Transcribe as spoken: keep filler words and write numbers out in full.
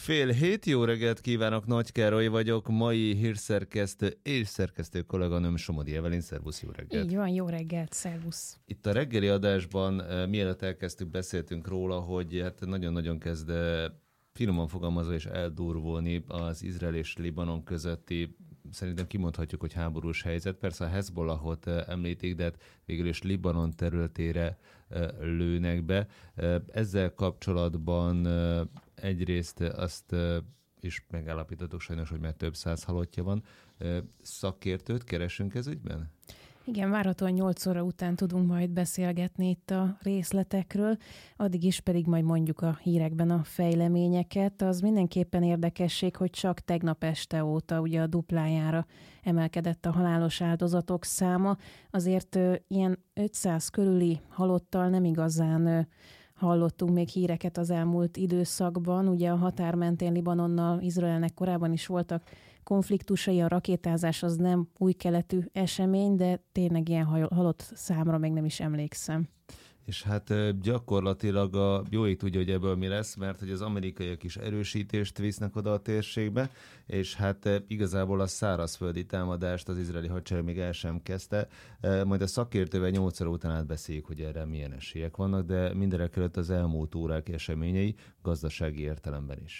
Fél hét, jó reggelt kívánok, Nagy Károly vagyok, mai hírszerkesztő és szerkesztő kolléganőm Somodi Evelyn, szervusz, jó reggelt. Így van, jó reggelt, szervusz. Itt a reggeli adásban, mielőtt elkezdtük, beszéltünk róla, hogy hát nagyon-nagyon kezd finoman fogalmazva és eldurvulni az Izrael és Libanon közötti, szerintem kimondhatjuk, hogy háborús helyzet. Persze a Hezbollahot említik, de hát végül is Libanon területére lőnek be. Ezzel kapcsolatban egyrészt azt is megállapítottuk sajnos, hogy már több száz halottja van. Szakértőt keresünk ez ügyben? Igen, várhatóan nyolc óra után tudunk majd beszélgetni itt a részletekről, addig is pedig majd mondjuk a hírekben a fejleményeket. Az mindenképpen érdekesség, hogy csak tegnap este óta ugye a duplájára emelkedett a halálos áldozatok száma. Azért ö, ilyen ötszáz körüli halottal nem igazán ö, hallottunk még híreket az elmúlt időszakban. Ugye a határ mentén Libanonnal, Izraelnek korábban is voltak konfliktusai, a rakétázás az nem új keletű esemény, de tényleg ilyen halott számra még nem is emlékszem. És hát gyakorlatilag a jó ég tudja, hogy ebből mi lesz, mert hogy az amerikaiak is erősítést visznek oda a térségbe, és hát igazából a szárazföldi támadást az izraeli hadsereg még el sem kezdte. Majd a szakértővel nyolc óra után átbeszéljük, hogy erre milyen esélyek vannak, de mindenek előtt az elmúlt órák eseményei gazdasági értelemben is.